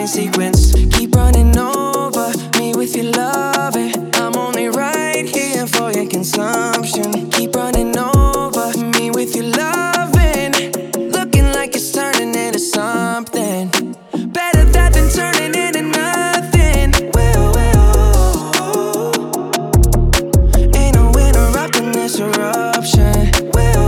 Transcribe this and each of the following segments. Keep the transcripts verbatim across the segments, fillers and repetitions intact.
in sequence. Keep running over me with your loving. I'm only right here for your consumption. Keep running over me with your loving. Looking like it's turning into something better that than turning into nothing. Well, well, ain't no interrupting this eruption. Well,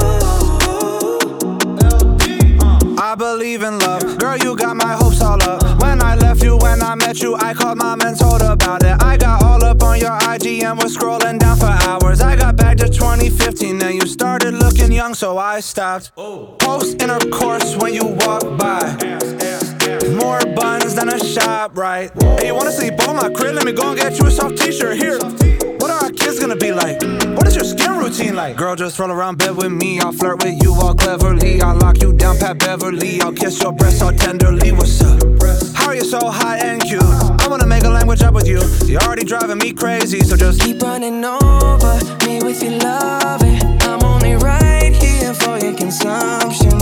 well, I believe in love. Girl, you got my hopes all up. When I left you, when I met you, I called mom and told about it. I got all up on your I G and was scrolling down for hours. I got back to twenty fifteen and you started looking young, so I stopped. Post intercourse when you walk by. More buns than a shop, right? Hey, you wanna sleep over my crib? Let me go and get you a soft t-shirt. Here, what are our kids gonna be like? What is your skin routine like? Girl, just roll around bed with me. I'll flirt with you all cleverly. I'll lock you down, Pat Beverly. I'll kiss your breast all tenderly. What's up? How are you so hot and cute? I wanna make a language up with you. You're already driving me crazy, so just keep running over me with your loving. I'm only right here for your consumption.